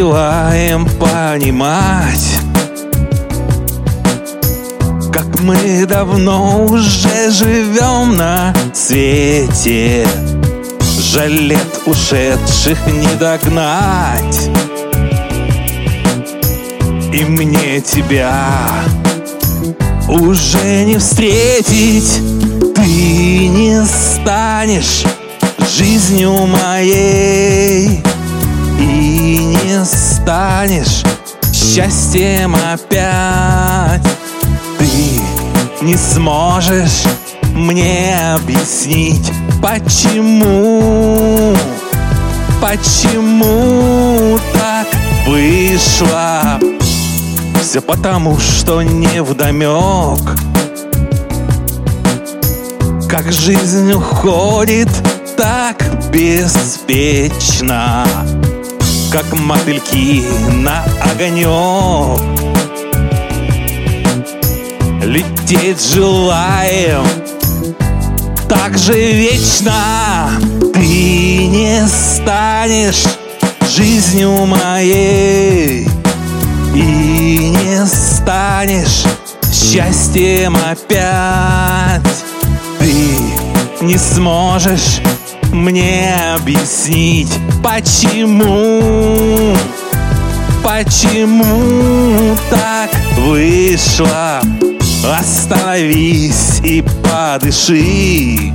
желаем понимать, как мы давно уже живем на свете. Жаль, лет ушедших не догнать, и мне тебя уже не встретить. Ты не станешь жизнью моей и не станешь счастьем опять. Ты не сможешь мне объяснить, почему так вышло. Все потому, что невдомек, как жизнь уходит так беспечно, как мотыльки на огонек. Лететь желаем так же вечно. Ты не станешь жизнью моей и не станешь счастьем опять. Ты не сможешь мне объяснить, почему так вышло. Остановись и подыши,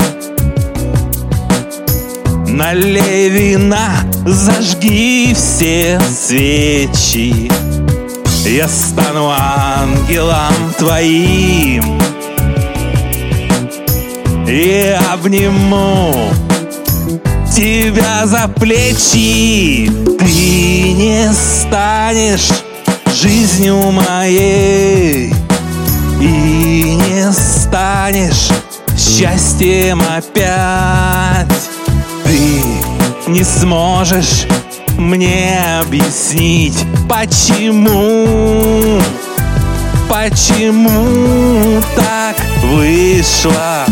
налей вина, зажги все свечи. Я стану ангелом твоим и обниму тебя за плечи. Ты не станешь жизнью моей и не станешь счастьем опять. Ты не сможешь мне объяснить, почему так вышло.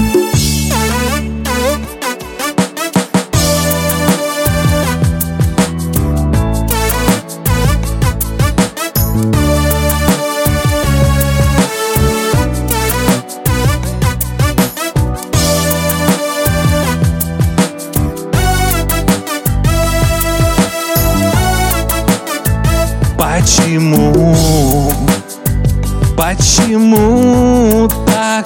Почему так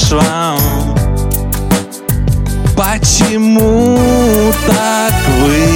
вышло? Почему так вышло?